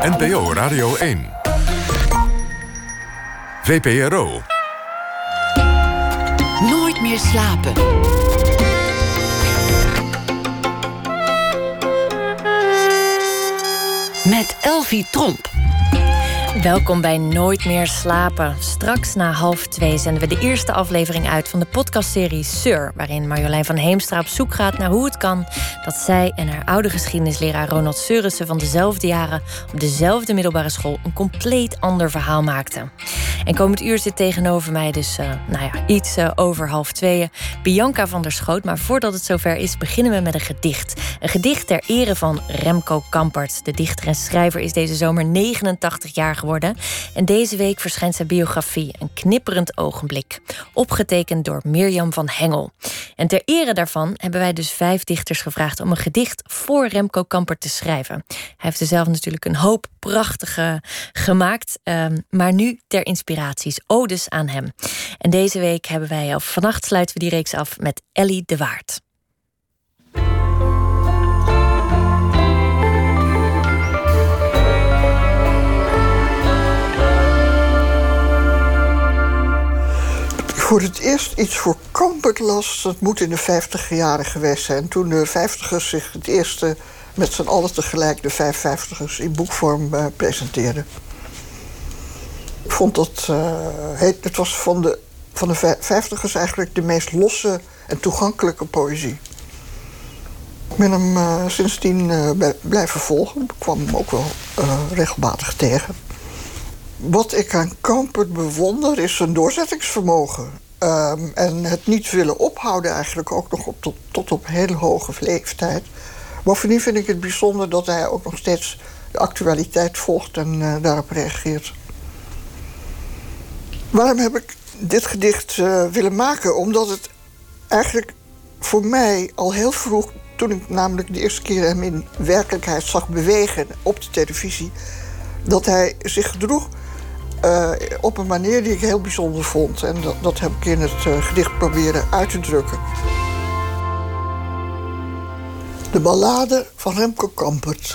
NPO Radio 1. VPRO. Nooit meer slapen. Met Elvie Tromp. Welkom bij Nooit meer slapen. Straks na 1:30 zenden we de eerste aflevering uit van de podcastserie Sir, waarin Marjolein van Heemstra op zoek gaat naar hoe het kan dat zij en haar oude geschiedenisleraar Ronald Seurissen van dezelfde jaren op dezelfde middelbare school een compleet ander verhaal maakten. En komend uur zit tegenover mij dus iets over 1:30 Bianca van der Schoot. Maar voordat het zover is, beginnen we met een gedicht. Een gedicht ter ere van Remco Kampert. De dichter en schrijver is deze zomer 89 jaar geworden. En deze week verschijnt zijn biografie, Een knipperend ogenblik. Opgetekend door Mirjam van Hengel. En ter ere daarvan hebben wij dus 5 dichters gevraagd om een gedicht voor Remco Kampert te schrijven. Hij heeft er zelf natuurlijk een hoop prachtige gemaakt. Maar nu ter inspiraties, odes aan hem. En deze week hebben wij, of vannacht sluiten we die reeks af met Ellie de Waard. Voor het eerst iets voor Kampert las, dat moet in de 50 jaren geweest zijn. Toen de 50ers zich het eerste met z'n allen tegelijk, de 55ers, in boekvorm presenteerden. Ik vond dat, het was van de 50ers eigenlijk de meest losse en toegankelijke poëzie. Ik ben hem sindsdien blijven volgen. Ik kwam hem ook wel regelmatig tegen. Wat ik aan Kampert bewonder is zijn doorzettingsvermogen. En het niet willen ophouden eigenlijk ook nog tot op heel hoge leeftijd. Bovendien vind ik het bijzonder dat hij ook nog steeds de actualiteit volgt en daarop reageert. Waarom heb ik dit gedicht willen maken? Omdat het eigenlijk voor mij al heel vroeg, toen ik namelijk de eerste keer hem in werkelijkheid zag bewegen op de televisie, dat hij zich gedroeg op een manier die ik heel bijzonder vond. En dat heb ik in het gedicht proberen uit te drukken. De ballade van Remco Kampert.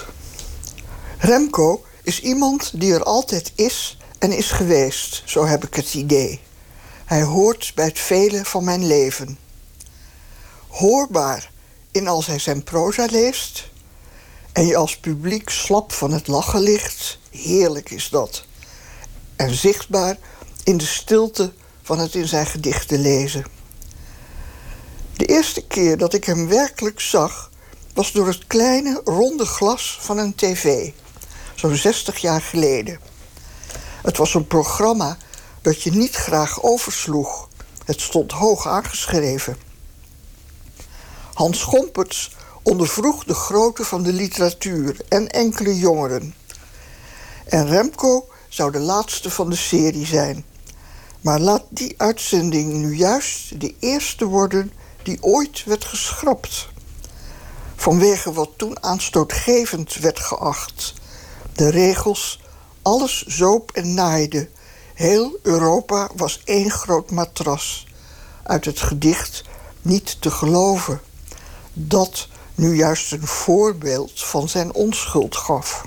Remco is iemand die er altijd is en is geweest, zo heb ik het idee. Hij hoort bij het vele van mijn leven. Hoorbaar in als hij zijn proza leest en je als publiek slap van het lachen ligt, heerlijk is dat. En zichtbaar in de stilte van het in zijn gedichten lezen. De eerste keer dat ik hem werkelijk zag was door het kleine, ronde glas van een tv. Zo'n 60 jaar geleden. Het was een programma dat je niet graag oversloeg. Het stond hoog aangeschreven. Hans Gompertz ondervroeg de grootte van de literatuur en enkele jongeren. En Remco zou de laatste van de serie zijn. Maar laat die uitzending nu juist de eerste worden die ooit werd geschrapt. Vanwege wat toen aanstootgevend werd geacht. De regels, alles zoop en naaide. Heel Europa was één groot matras. Uit het gedicht niet te geloven. Dat nu juist een voorbeeld van zijn onschuld gaf.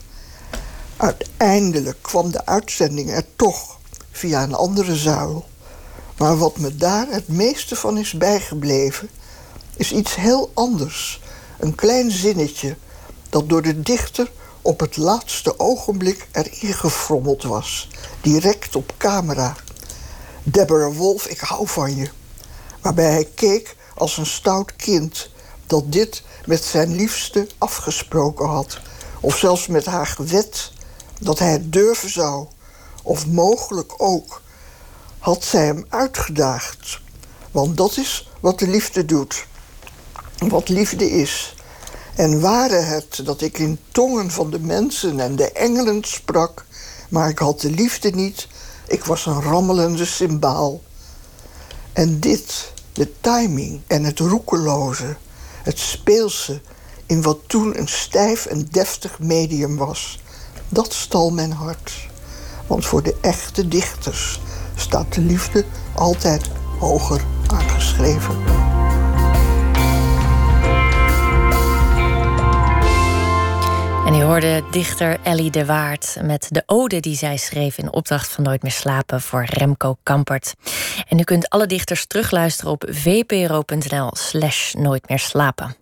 Uiteindelijk kwam de uitzending er toch via een andere zuil. Maar wat me daar het meeste van is bijgebleven, is iets heel anders. Een klein zinnetje dat door de dichter op het laatste ogenblik erin gefrommeld was. Direct op camera. Deborah Wolf, ik hou van je. Waarbij hij keek als een stout kind dat dit met zijn liefste afgesproken had. Of zelfs met haar gewet dat hij het durven zou. Of mogelijk ook had zij hem uitgedaagd. Want dat is wat de liefde doet. Wat liefde is. En ware het dat ik in tongen van de mensen en de engelen sprak, maar ik had de liefde niet, ik was een rammelende cymbaal. En dit, de timing en het roekeloze, het speelse, in wat toen een stijf en deftig medium was, dat stal mijn hart. Want voor de echte dichters staat de liefde altijd hoger aangeschreven. En u hoorde dichter Ellie de Waard met de ode die zij schreef in opdracht van Nooit meer slapen voor Remco Kampert. En u kunt alle dichters terugluisteren op vpro.nl/Nooit meer slapen.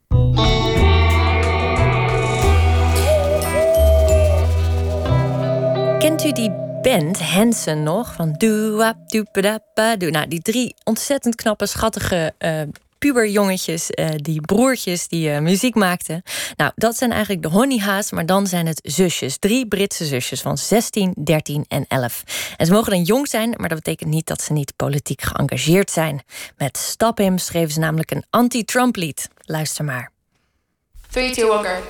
Kent u die band Hanson nog? Van doe-wap, doe-pa-da-pa-doe. Nou, die 3 ontzettend knappe, schattige puberjongetjes, die broertjes die muziek maakten. Nou, dat zijn eigenlijk de Honeyha's, maar dan zijn het zusjes. 3 Britse zusjes van 16, 13 en 11. En ze mogen dan jong zijn, maar dat betekent niet dat ze niet politiek geëngageerd zijn. Met Stop Him schreven ze namelijk een anti-Trump lied. Luister maar. 3, 2, 1, go.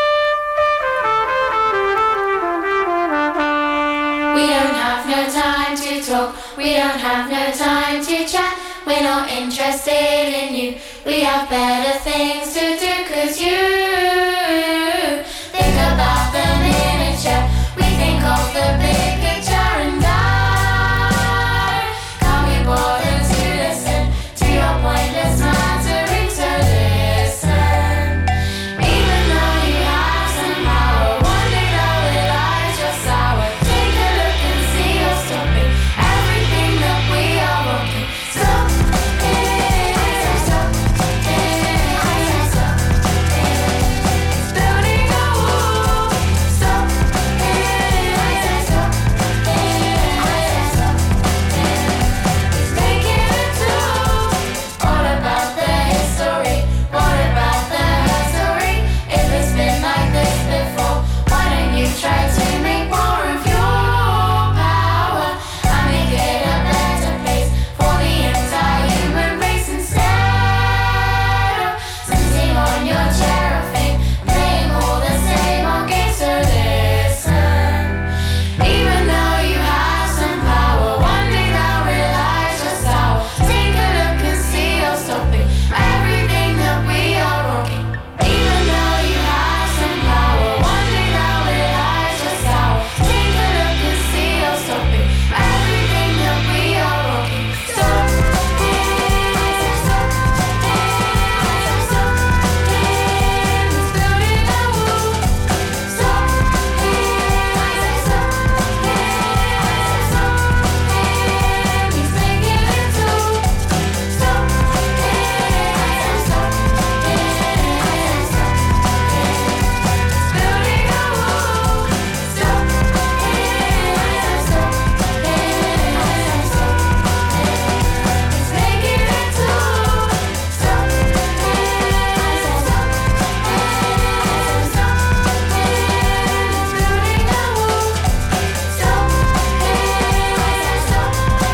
We don't have no time to talk. We don't have no time to chat. We're not interested in you. We have better things to do. 'Cause you think about the miniature. We think of the big picture. And I can't be bothered to listen to your pointless mattering. So listen. Even though you have some power, one day they'll realize you're sour. Take a look and see you're stopping everything that we are walking. Stop it, stop it, stop it. It's building a wall. Stop it, stop it, stop it. It's making it true. All about the history. What about the history? If it's been like this before, why don't you try to make more of your power and make it a better place for the entire human race instead of sitting on your chair of fame, playing all the same old games. So listen, even though you have some power, one day they'll realize you're sour. Take a look and see you're stopping everything that we are rocking. Even though you have some power, one day they'll realize you're sour. Take a look and see you're stopping everything that we are rocking. Stop it, stop it, stop it. It's building a wall. Stop it, stop it, stop it. He's making it true. Stop it, stop it, stop it. It's building a wall. Stop it, stop it, stop it. It's making it true. Stop it, stop it, stop it. It's building a wall. Stop it, stop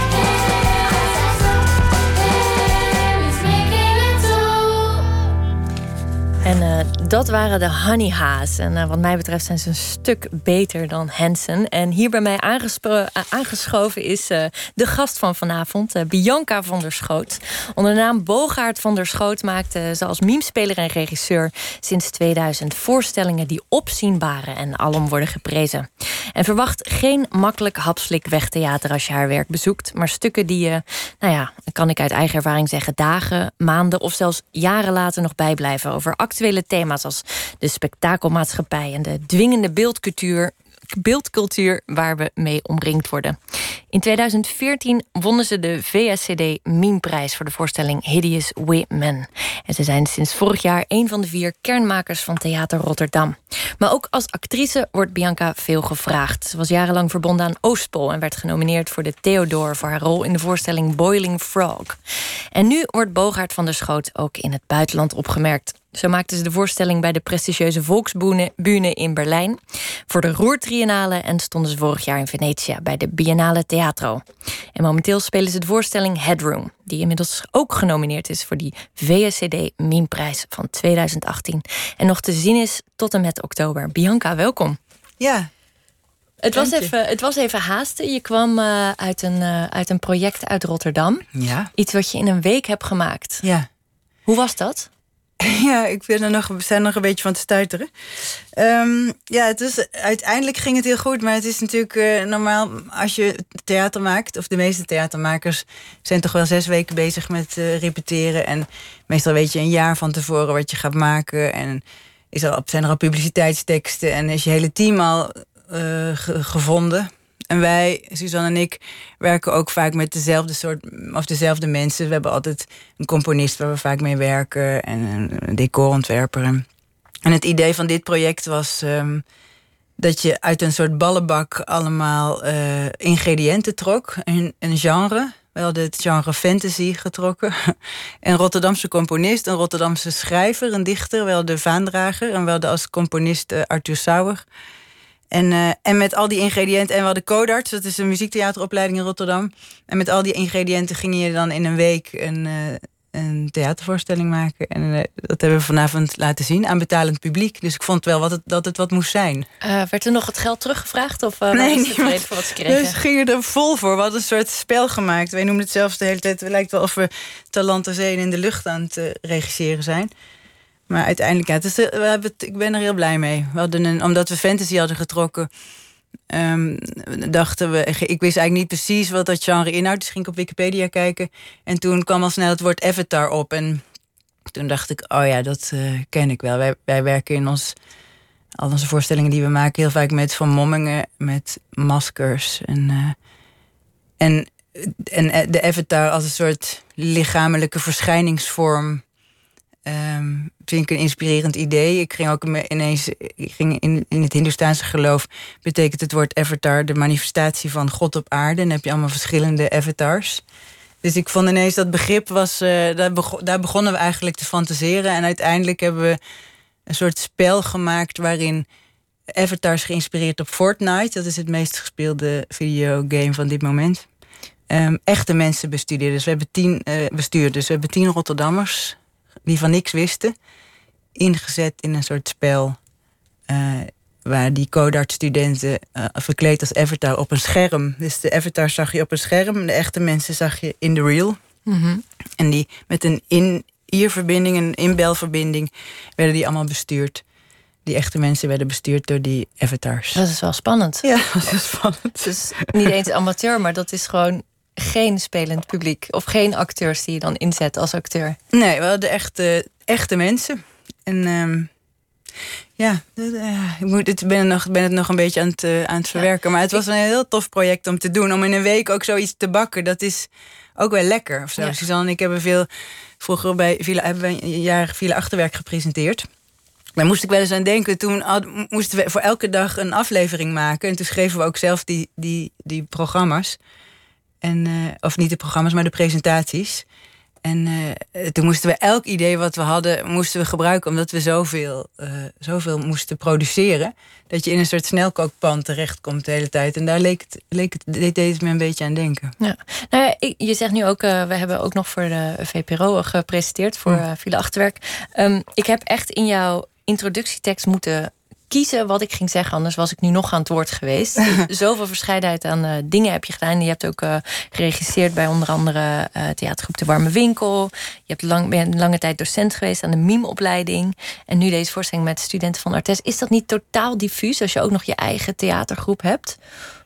it, it's making it true. En dat waren de Honeyha's. En wat mij betreft zijn ze een stuk beter dan Hanson. En hier bij mij aangeschoven is de gast van vanavond, Bianca van der Schoot. Onder de naam Bogaert van der Schoot maakte ze als memespeler en regisseur sinds 2000 voorstellingen die opzienbare en alom worden geprezen. En verwacht geen makkelijk hapslik wegtheater als je haar werk bezoekt, maar stukken die je, kan ik uit eigen ervaring zeggen, dagen, maanden of zelfs jaren later nog bijblijven over actuele thema's als de spektakelmaatschappij en de dwingende beeldcultuur waar we mee omringd worden. In 2014 wonnen ze de VSCD Memeprijs voor de voorstelling Hideous Women. En ze zijn sinds vorig jaar een van de 4 kernmakers van Theater Rotterdam. Maar ook als actrice wordt Bianca veel gevraagd. Ze was jarenlang verbonden aan Oostpol en werd genomineerd voor de Theodor voor haar rol in de voorstelling Boiling Frog. En nu wordt Bogaert van der Schoot ook in het buitenland opgemerkt. Zo maakten ze de voorstelling bij de prestigieuze Volksbühne in Berlijn, voor de Ruhr-Triennale en stonden ze vorig jaar in Venetië bij de Biennale Teatro. En momenteel spelen ze de voorstelling Headroom, die inmiddels ook genomineerd is voor die VSCD Memeprijs van 2018. En nog te zien is tot en met oktober. Bianca, welkom. Ja. Het was even haasten. Je kwam uit een project uit Rotterdam. Ja. Iets wat je in een week hebt gemaakt. Ja. Hoe was dat? Ja, ik ben we zijn nog een beetje van te stuiteren. Uiteindelijk ging het heel goed. Maar het is natuurlijk normaal als je theater maakt, of de meeste theatermakers zijn toch wel 6 weken bezig met repeteren. En meestal weet je een jaar van tevoren wat je gaat maken. En zijn er al publiciteitsteksten en is je hele team al gevonden. En wij, Suzanne en ik, werken ook vaak met dezelfde mensen. We hebben altijd een componist waar we vaak mee werken en een decorontwerper. En het idee van dit project was dat je uit een soort ballenbak allemaal ingrediënten trok. Een genre. We hadden het genre fantasy getrokken. Een Rotterdamse componist, een Rotterdamse schrijver, een dichter. We hadden Vaandrager en we hadden als componist Arthur Sauer. En met al die ingrediënten... En we hadden Codarts, dat is een muziektheateropleiding in Rotterdam. En met al die ingrediënten ging je dan in een week een theatervoorstelling maken. En dat hebben we vanavond laten zien aan betalend publiek. Dus ik vond wel dat het wat moest zijn. Werd er nog het geld teruggevraagd? Of nee, was het tevreden voor wat ze kregen? Dus gingen er vol voor. We hadden een soort spel gemaakt. Wij noemen het zelfs de hele tijd... Het lijkt wel of we Talent ter Zee in de lucht aan het regisseren zijn. Maar uiteindelijk, ik ben er heel blij mee. We hadden omdat we fantasy hadden getrokken... dachten we... Ik wist eigenlijk niet precies wat dat genre inhoudt. Dus ging ik op Wikipedia kijken. En toen kwam al snel het woord avatar op. En toen dacht ik, dat ken ik wel. Wij werken in al onze voorstellingen die we maken... heel vaak met vermommingen, met maskers. En de avatar als een soort lichamelijke verschijningsvorm... vind ik een inspirerend idee. Ik ging ook ineens in het Hindoestaanse geloof... betekent het woord avatar de manifestatie van God op aarde. En dan heb je allemaal verschillende avatars. Dus ik vond ineens dat begrip was... daar begonnen we eigenlijk te fantaseren. En uiteindelijk hebben we een soort spel gemaakt... waarin avatars geïnspireerd op Fortnite... dat is het meest gespeelde videogame van dit moment... echte mensen bestudeerden. Dus we hebben 10 bestuurders. We hebben 10 Rotterdammers... die van niks wisten, ingezet in een soort spel... waar die Codarts-studenten verkleed als avatar op een scherm. Dus de avatar zag je op een scherm... en de echte mensen zag je in de reel. Mm-hmm. En die met een in-earverbinding, een inbelverbinding... werden die allemaal bestuurd. Die echte mensen werden bestuurd door die avatars. Dat is wel spannend. Ja, dat is spannend. Dus niet eens amateur, maar dat is gewoon... geen spelend publiek of geen acteurs die je dan inzet als acteur? Nee, we hadden echte mensen. En ik ben het nog een beetje aan het verwerken. Maar het was een heel tof project om te doen. Om in een week ook zoiets te bakken. Dat is ook wel lekker. Of zo. Ja. Suzanne en ik hebben vroeger hebben we een jaar Villa Achterwerk gepresenteerd. Daar moest ik wel eens aan denken. Toen moesten we voor elke dag een aflevering maken. En toen schreven we ook zelf die programma's. Of niet de programma's, maar de presentaties. En toen moesten we elk idee wat we hadden... gebruiken, omdat we zoveel moesten produceren... dat je in een soort snelkookpan terechtkomt de hele tijd. En daar deed het me een beetje aan denken. Ja. Nou ja, je zegt nu ook... we hebben ook nog voor de VPRO gepresenteerd... voor Villa Achterwerk. Ik heb echt in jouw introductietekst moeten... kiezen wat ik ging zeggen, anders was ik nu nog aan het woord geweest. Zoveel verscheidenheid aan dingen heb je gedaan. Je hebt ook geregisseerd bij onder andere theatergroep De Warme Winkel. Je bent lange tijd docent geweest aan de mimeopleiding. En nu deze voorstelling met studenten van Artes. Is dat niet totaal diffuus als je ook nog je eigen theatergroep hebt?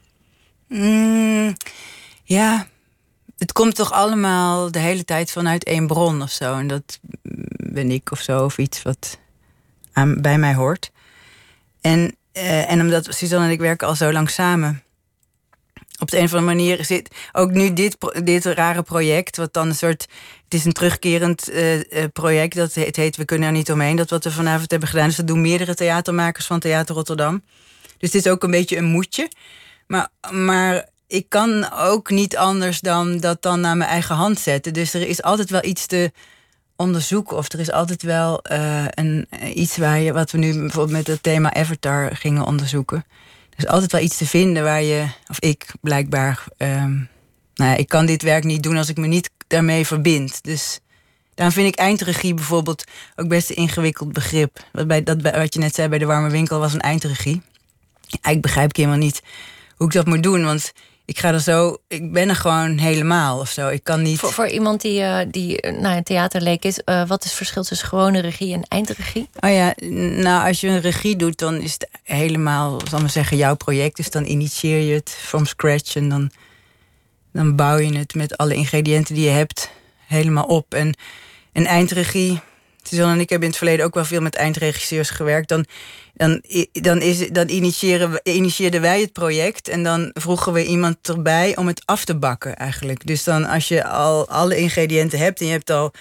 Ja, het komt toch allemaal de hele tijd vanuit één bron of zo. En dat ben ik of zo, of iets wat bij mij hoort. En omdat Suzanne en ik werken al zo lang samen... op de een of andere manier zit ook nu dit rare project... wat dan een soort... Het is een terugkerend project. Het heet We kunnen er niet omheen. Dat wat we vanavond hebben gedaan. Dus dat doen meerdere theatermakers van Theater Rotterdam. Dus het is ook een beetje een moedje. Maar ik kan ook niet anders dan dat dan naar mijn eigen hand zetten. Dus er is altijd wel iets te... onderzoeken. Of er is altijd wel iets wat we nu bijvoorbeeld met het thema Avatar gingen onderzoeken. Er is altijd wel iets te vinden waar je, of ik blijkbaar... ik kan dit werk niet doen als ik me niet daarmee verbind. Dus daarom vind ik eindregie bijvoorbeeld ook best een ingewikkeld begrip. Wat je net zei bij De Warme Winkel was een eindregie. Eigenlijk begrijp ik helemaal niet hoe ik dat moet doen, want... ik ben er gewoon helemaal of zo. Ik kan niet... Voor iemand die een theaterleek is... wat is het verschil tussen gewone regie en eindregie? Als je een regie doet, dan is het helemaal... zal maar zeggen, jouw project. Dus dan initieer je het from scratch... en dan bouw je het met alle ingrediënten die je hebt... helemaal op. En een eindregie Suzanne en ik hebben in het verleden ook wel veel met eindregisseurs gewerkt. Dan initieerden wij het project en dan vroegen we iemand erbij om het af te bakken eigenlijk. Dus dan als je al alle ingrediënten hebt en je hebt al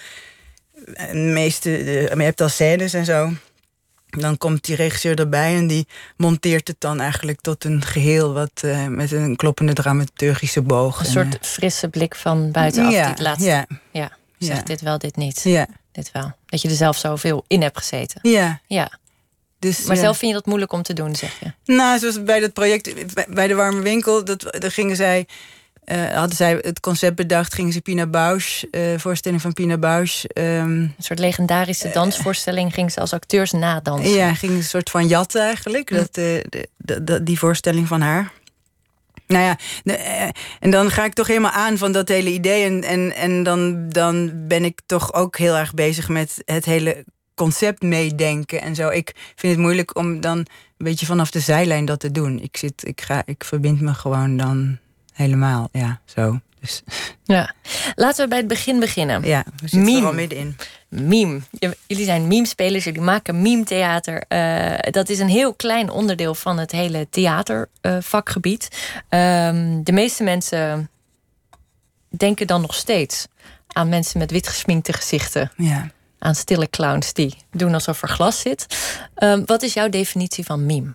je hebt al scènes en zo, dan komt die regisseur erbij en die monteert het dan eigenlijk tot een geheel wat met een kloppende dramaturgische boog. Een soort frisse blik van buitenaf. Ja, die het laatste. ja. Zegt dit wel, dit niet. Ja. Dit wel. Dat je er zelf zoveel in hebt gezeten. Ja. Dus, Maar zelf vind je dat moeilijk om te doen, zeg je? Nou, zoals bij dat project, bij de Warme Winkel, hadden zij het concept bedacht, gingen ze Pina Bausch, voorstelling van Pina Bausch. Een soort legendarische dansvoorstelling ging ze als acteurs nadansen. Ja, ging een soort van jatten eigenlijk, die voorstelling van haar. Nou ja, en dan ga ik toch helemaal aan van dat hele idee. En dan ben ik toch ook heel erg bezig met het hele concept meedenken en zo. Ik vind het moeilijk om dan een beetje vanaf de zijlijn dat te doen. Ik verbind me gewoon dan helemaal, ja, zo. Dus. Ja. Laten we bij het begin beginnen. Ja, we zitten er al middenin. Meme. Jullie zijn meme-spelers, jullie maken meme-theater. Dat is een heel klein onderdeel van het hele theatervakgebied. De meeste mensen denken dan nog steeds aan mensen met wit gesminkte gezichten. Ja. Aan stille clowns die doen alsof er glas zit. Wat is jouw definitie van meme?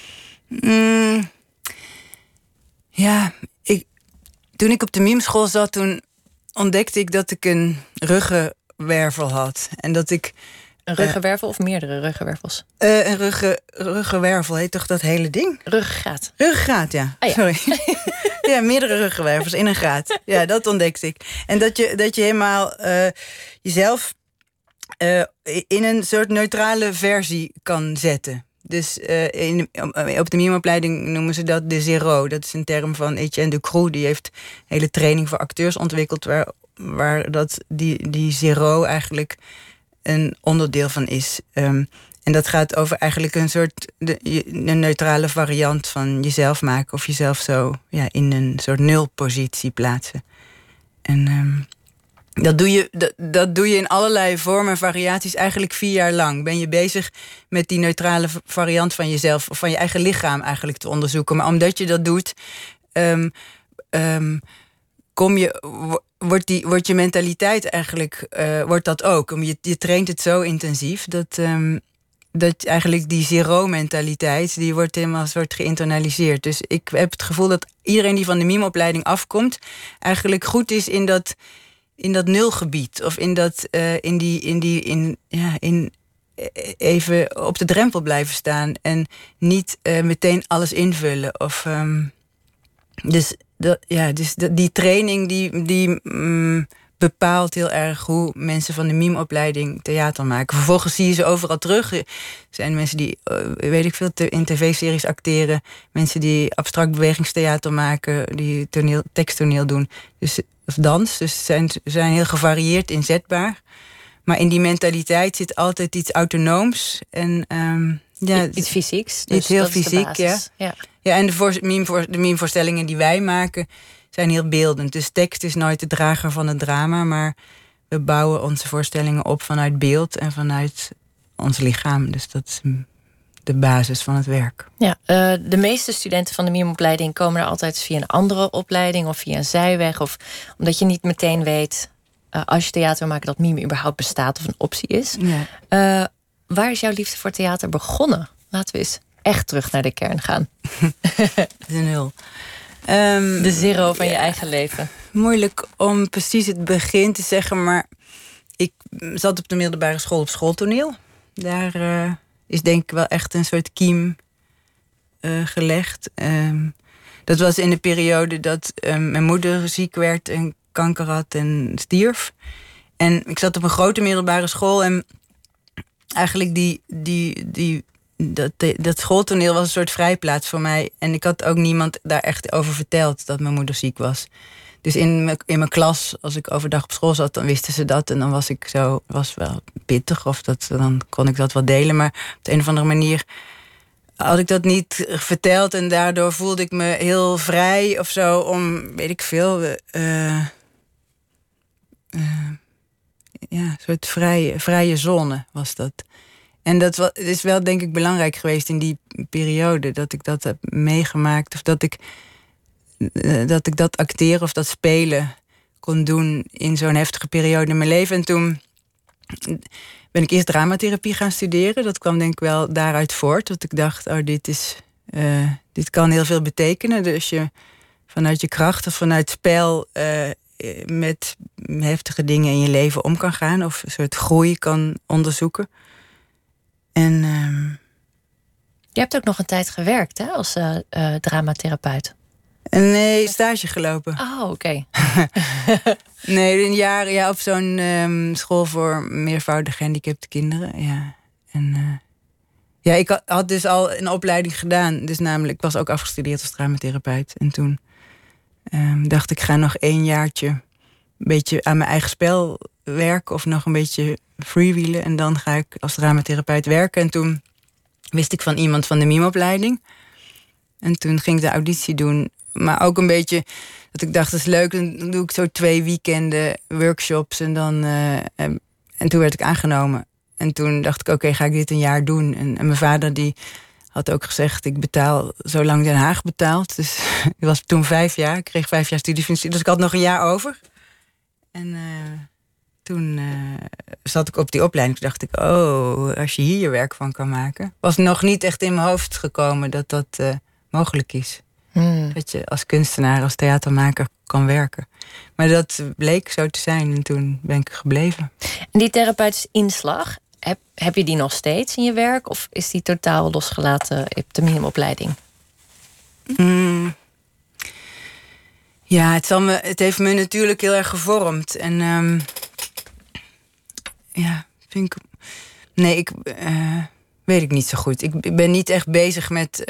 Toen ik op de mimeschool zat, toen ontdekte ik dat ik een ruggenwervel had. En dat ik... Een ruggenwervel of meerdere ruggenwervels? Een ruggenwervel heet toch dat hele ding? Ruggengraat. Ruggengraat, ja. Ah, ja. Sorry. Ja, meerdere ruggenwervels in een graat. Ja, dat ontdekte ik. En dat je helemaal jezelf in een soort neutrale versie kan zetten. Dus op de mimeopleiding noemen ze dat de zero. Dat is een term van Etienne Ducroux. Die heeft een hele training voor acteurs ontwikkeld waar die zero eigenlijk een onderdeel van is. En dat gaat over eigenlijk een soort een neutrale variant van jezelf maken of jezelf zo in een soort nulpositie plaatsen. En dat doe je in allerlei vormen en variaties eigenlijk 4 jaar lang. Ben je bezig met die neutrale variant van jezelf of van je eigen lichaam eigenlijk te onderzoeken. Maar omdat je dat doet, wordt je mentaliteit eigenlijk wordt dat ook. Je traint het zo intensief dat eigenlijk die zero-mentaliteit, die wordt helemaal een soort geïnternaliseerd. Dus ik heb het gevoel dat iedereen die van de mimeopleiding afkomt eigenlijk goed is in dat nulgebied. Of even op de drempel blijven staan. En niet meteen alles invullen. Dus die training die bepaalt heel erg hoe mensen van de mimeopleiding theater maken. Vervolgens zie je ze overal terug. Er zijn mensen die, weet ik veel, in tv-series acteren. Mensen die abstract bewegingstheater maken. Die teksttoneel doen. Of dans. Dus ze zijn heel gevarieerd inzetbaar. Maar in die mentaliteit zit altijd iets autonooms. En iets fysieks. Dus iets heel fysiek, ja. Ja, en de meme-voorstellingen die wij maken zijn heel beeldend. Dus tekst is nooit de drager van het drama, maar we bouwen onze voorstellingen op vanuit beeld en vanuit ons lichaam. Dus dat is de basis van het werk. Ja, de meeste studenten van de mimeopleiding komen er altijd via een andere opleiding of via een zijweg. Of omdat je niet meteen weet, als je theater wil maken, dat mime überhaupt bestaat of een optie is. Ja. Waar is jouw liefde voor theater begonnen? Laten we eens echt terug naar de kern gaan. De nul. De zero van je eigen leven. Moeilijk om precies het begin te zeggen, maar ik zat op de middelbare school op schooltoneel. Daar is denk ik wel echt een soort kiem gelegd. Dat was in de periode dat mijn moeder ziek werd en kanker had en stierf. En ik zat op een grote middelbare school en eigenlijk dat schooltoneel was een soort vrijplaats voor mij. En ik had ook niemand daar echt over verteld dat mijn moeder ziek was. Dus in mijn klas, als ik overdag op school zat, dan wisten ze dat. En dan was wel pittig, dan kon ik dat wel delen. Maar op de een of andere manier had ik dat niet verteld. En daardoor voelde ik me heel vrij of zo om, weet ik veel, soort vrije zone was dat. En het is wel denk ik belangrijk geweest in die periode dat ik dat heb meegemaakt. Of dat ik dat acteren of dat spelen kon doen in zo'n heftige periode in mijn leven. En toen ben ik eerst dramatherapie gaan studeren. Dat kwam denk ik wel daaruit voort. Dat ik dacht, dit kan heel veel betekenen. Dus je vanuit je kracht of vanuit spel met heftige dingen in je leven om kan gaan. Of een soort groei kan onderzoeken. En Je hebt ook nog een tijd gewerkt, hè, als dramatherapeut. Nee, stage gelopen. Oh, oké. Nee, een jaar op zo'n school voor meervoudig gehandicapte kinderen. Ja. En ik had dus al een opleiding gedaan. Dus namelijk, ik was ook afgestudeerd als dramatherapeut. En toen dacht ik, ga nog 1 jaartje een beetje aan mijn eigen spel werken. Of nog een beetje freewheelen. En dan ga ik als dramatherapeut werken. En toen wist ik van iemand van de mimeopleiding. En toen ging ik de auditie doen. Maar ook een beetje dat ik dacht, dat is leuk. Dan doe ik zo 2 weekenden workshops. En toen werd ik aangenomen. En toen dacht ik, oké, ga ik dit een jaar doen. En mijn vader die had ook gezegd, ik betaal zolang Den Haag betaalt. Dus ik was toen 5 jaar. Ik kreeg 5 jaar studiefinanciering. Dus ik had nog een jaar over. En toen zat ik op die opleiding. Toen dacht ik, als je hier je werk van kan maken. Was nog niet echt in mijn hoofd gekomen dat mogelijk is. Dat je als kunstenaar, als theatermaker kan werken. Maar dat bleek zo te zijn en toen ben ik gebleven. En die therapeutische inslag, heb je die nog steeds in je werk? Of is die totaal losgelaten op de minimumopleiding? Ja, het heeft me natuurlijk heel erg gevormd. En vind ik... Nee, weet ik niet zo goed. Ik ben niet echt bezig met...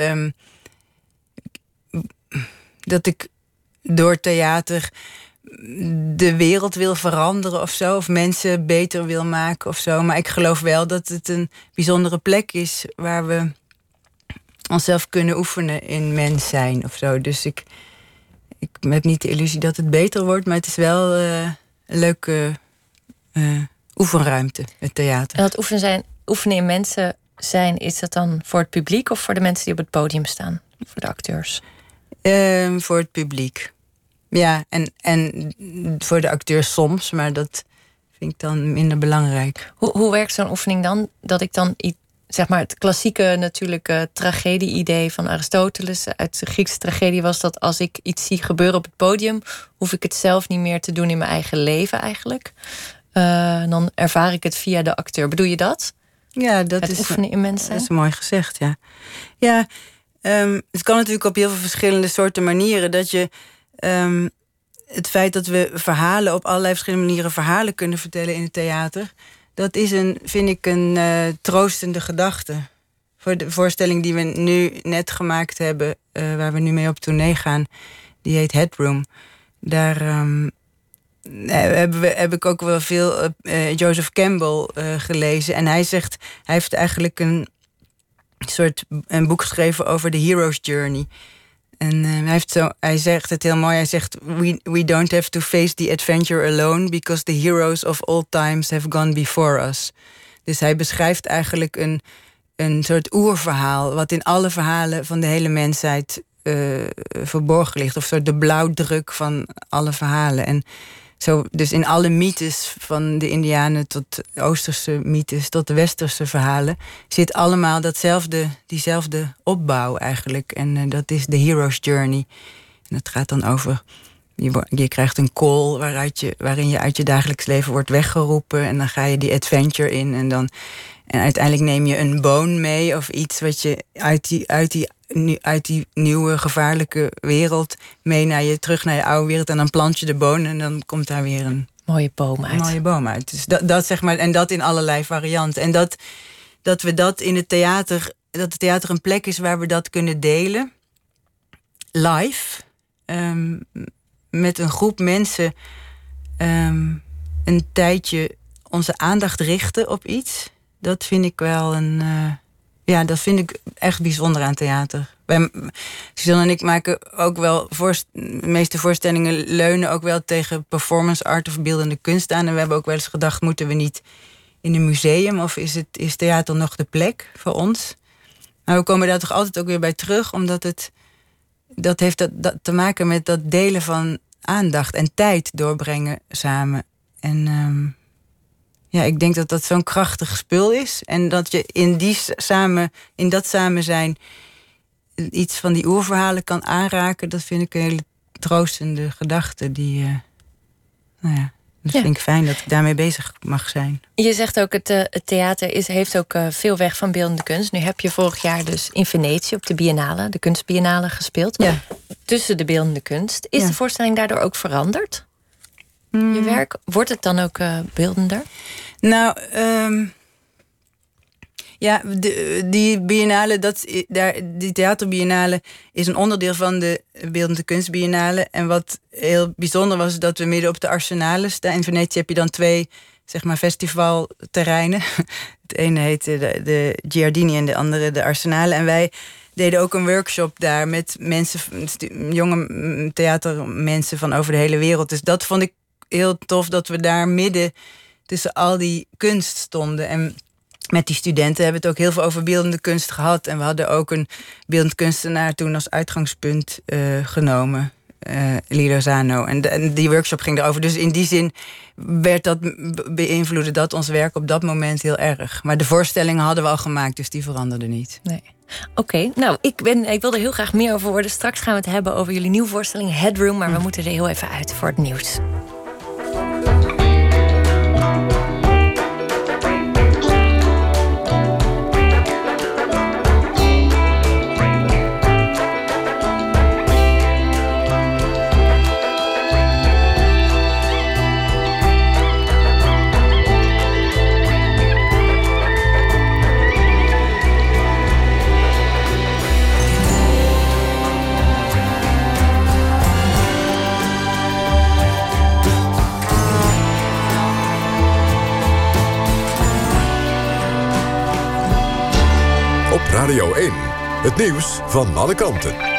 dat ik door theater de wereld wil veranderen of zo. Of mensen beter wil maken of zo. Maar ik geloof wel dat het een bijzondere plek is waar we onszelf kunnen oefenen in mens zijn of zo. Dus ik heb niet de illusie dat het beter wordt. Maar het is wel een leuke oefenruimte, het theater. En dat oefenen in mensen zijn, is dat dan voor het publiek of voor de mensen die op het podium staan? Voor de acteurs? Voor het publiek. Ja, en voor de acteurs soms, maar dat vind ik dan minder belangrijk. Hoe werkt zo'n oefening dan? Dat ik dan, zeg maar, het klassieke natuurlijke tragedie-idee van Aristoteles uit de Griekse tragedie was dat als ik iets zie gebeuren op het podium, hoef ik het zelf niet meer te doen in mijn eigen leven eigenlijk. Dan ervaar ik het via de acteur. Bedoel je dat? Ja, dat is oefenen in mensen. Dat is mooi gezegd, ja. Ja. Het kan natuurlijk op heel veel verschillende soorten manieren. Dat je het feit dat we verhalen op allerlei verschillende manieren verhalen kunnen vertellen in het theater, dat is vind ik een troostende gedachte. Voor de voorstelling die we nu net gemaakt hebben, waar we nu mee op tournee gaan, die heet Headroom. Daar heb ik ook wel veel Joseph Campbell gelezen. En hij zegt, hij heeft eigenlijk een boek geschreven over de hero's journey. En hij zegt het heel mooi. Hij zegt, we don't have to face the adventure alone, because the heroes of all times have gone before us. Dus hij beschrijft eigenlijk een soort oerverhaal, wat in alle verhalen van de hele mensheid verborgen ligt. Of soort de blauwdruk van alle verhalen. En zo, dus in alle mythes, van de Indianen tot de Oosterse mythes tot de Westerse verhalen, zit allemaal diezelfde opbouw eigenlijk. En dat is de hero's journey. En dat gaat dan over, je krijgt een call waarin je uit je dagelijks leven wordt weggeroepen. En dan ga je die adventure in. En uiteindelijk neem je een boon mee of iets wat je uit die nieuwe gevaarlijke wereld mee terug naar je oude wereld. En dan plant je de boom en dan komt daar weer een mooie boom uit. Dus dat zeg maar, en dat in allerlei varianten. En dat we dat in het theater, dat het theater een plek is waar we dat kunnen delen. Live. Met een groep mensen een tijdje onze aandacht richten op iets. Dat vind ik wel dat vind ik echt bijzonder aan theater. Suzanne en ik maken ook wel... de meeste voorstellingen leunen ook wel tegen performance art of beeldende kunst aan. En we hebben ook wel eens gedacht, moeten we niet in een museum? Of is theater nog de plek voor ons? Maar we komen daar toch altijd ook weer bij terug, omdat dat heeft te maken met dat delen van aandacht en tijd doorbrengen samen. En ik denk dat dat zo'n krachtig spul is. En dat je in dat samen zijn iets van die oerverhalen kan aanraken, dat vind ik een hele troostende gedachte. Dat vind ik fijn dat ik daarmee bezig mag zijn. Je zegt ook, het theater heeft ook veel weg van beeldende kunst. Nu heb je vorig jaar dus in Venetië op de Biennale, de kunstbiennale, gespeeld. Ja. Tussen de beeldende kunst. Is de voorstelling daardoor ook veranderd? Je werk, wordt het dan ook beeldender? Nou, die biennale, die theaterbiennale is een onderdeel van de beeldende kunstbiennale. En wat heel bijzonder was, dat we midden op de Arsenale staan. In Venetië heb je dan 2, zeg maar, festivalterreinen. Het ene heet de Giardini en de andere de Arsenale. En wij deden ook een workshop daar met mensen, jonge theatermensen van over de hele wereld. Dus dat vond ik heel tof, dat we daar midden tussen al die kunst stonden. En met die studenten hebben we het ook heel veel over beeldende kunst gehad. En we hadden ook een beeldend kunstenaar toen als uitgangspunt genomen. Lilo Zano. En die workshop ging erover. Dus in die zin beïnvloedde dat ons werk op dat moment heel erg. Maar de voorstellingen hadden we al gemaakt, dus die veranderden niet. Nee. Oké, nou, ik wil er heel graag meer over horen. Straks gaan we het hebben over jullie nieuwe voorstelling Headroom. Maar we moeten er heel even uit voor het nieuws. Radio 1, het nieuws van alle kanten.